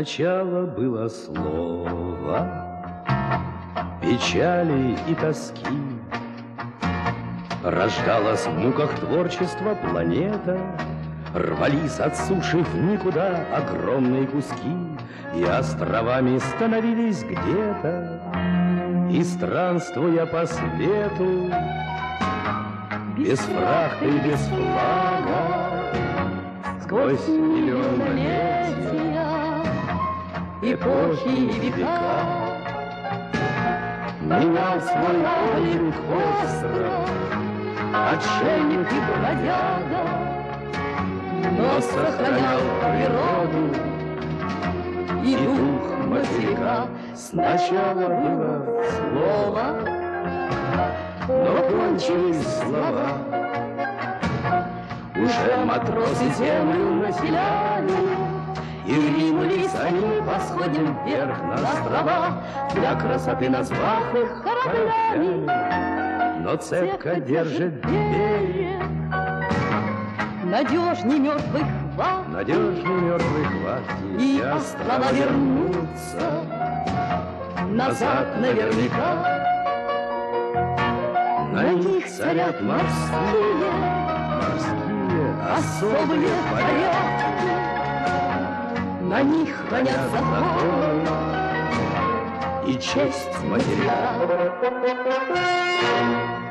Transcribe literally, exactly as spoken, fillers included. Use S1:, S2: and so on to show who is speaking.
S1: Сначала было слово печали и тоски, рождалась в муках творчества планета, рвались от суши в никуда огромные куски, и островами становились где-то, и странствуя по свету, без фрахта и без флага, сквозь миллионолетия, эпохи и века, менял свой облик остров, отшельник и бродяга, но сохранял природу и дух материка. Сначала было слово, но кончились слова. Уже матросы землю населяли, и ринулись они по сходням вверх на острова, для красоты назвав их кораблями. Но цепко держит берег надежней мертвый хват, надежней мертвый хват, и острова вернутся назад наверняка. На них царят морские, морские особые порядки, на них хранят законы и честь материка.